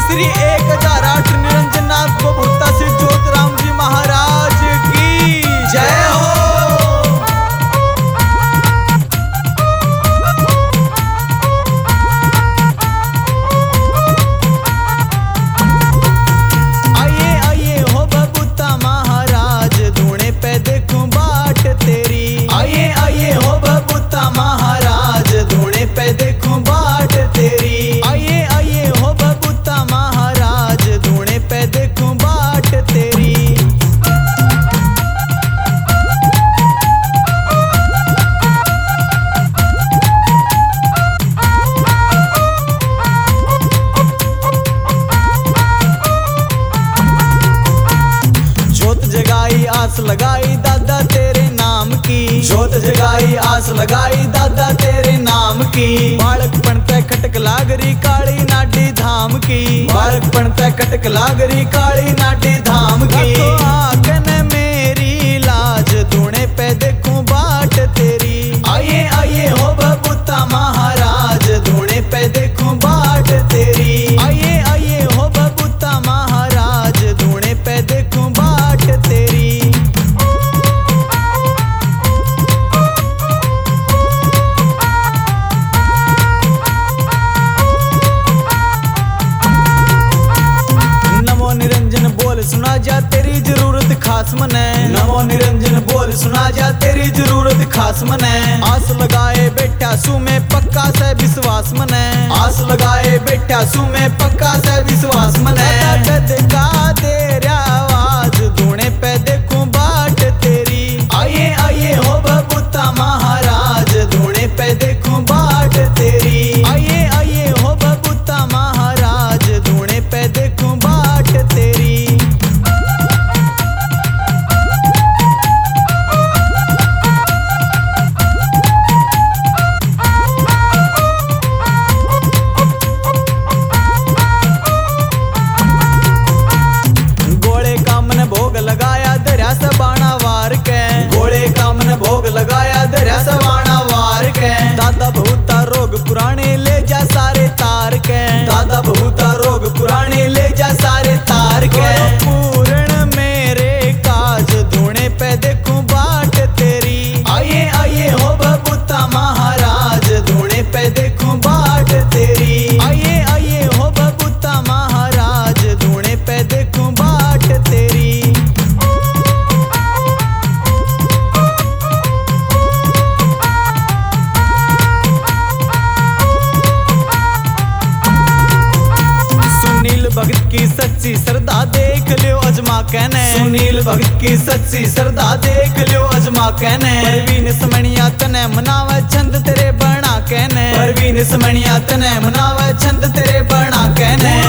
श्री 1008 निरंजनाथ बभूता श्री ज्योतिराम जी महाराज की जय हो। आइए आइए हो बभूता महाराज, धूणे पे देखूं बाट तेरी। आइए आइए हो बभूता महाराज, धूणे पे देखूं बाट तेरी। आइए आइए हो बभूता महाराज, धूणे पे देखूं बाट तेरी। जोत जगाई आस लगाई दादा तेरे नाम की। जोत जगाई आस लगाई दादा तेरे नाम की। बालकपन ते खटक लागरी काली नाडी धाम की। बालकपन ते खटक लागरी काली नाडी धाम की। तो आकन मेरी लाज, धूणे पे देखूं बाट तेरी। आइए आइए हो बभूता महाराज, धूणे पे देखूं बाट तेरी। आइए आइए हो बभूता महाराज, धूणे पे देखूं बाट तेरी। नमो निरंजन बोल सुना जा तेरी जरूरत खास मने। नमो निरंजन बोल सुना जा तेरी जरूरत खास मने। आस लगाए बैठा सू में पक्का से विश्वास मने। आस लगाए बैठा सू में पक्का से विश्वास मने। का तेरा आवाज, धूणे पे देखूं बाट तेरी। आइए आइए हो बभूता महाराज, धूणे पे देखूं बाट तेरी। आइए आइए हो बभूता महाराज, धूणे पे देखूं बाट तेरी। गोले का मन भोग लगाया दरिया से बाणा वार के। गोले का मन भोग लगाया दरिया से बाणा वार के। दादा बहुता रोग पुराने ले जा सारे तार के। दादा बहुता रोग पुराने ले जा सारे तार के। पूर्ण मेरे काज, धूणे पे देखूं बाट तेरी। आइए आइए हो बभूता महाराज, धूणे पे देखूं बाट तेरी। आइए आइए हो बभूता महाराज, धूणे पे देखूं बाट तेरी। सुनील भगत की सच्ची श्रद्धा देख लियो अजमा कहने। सुनील भगत की सच्ची श्रद्धा देख लियो अजमा कहने। परवीन समणिया तने मनावे छंद तेरे बना कहने। परवीन समणिया तने मनावे छंद तेरे बना कहने।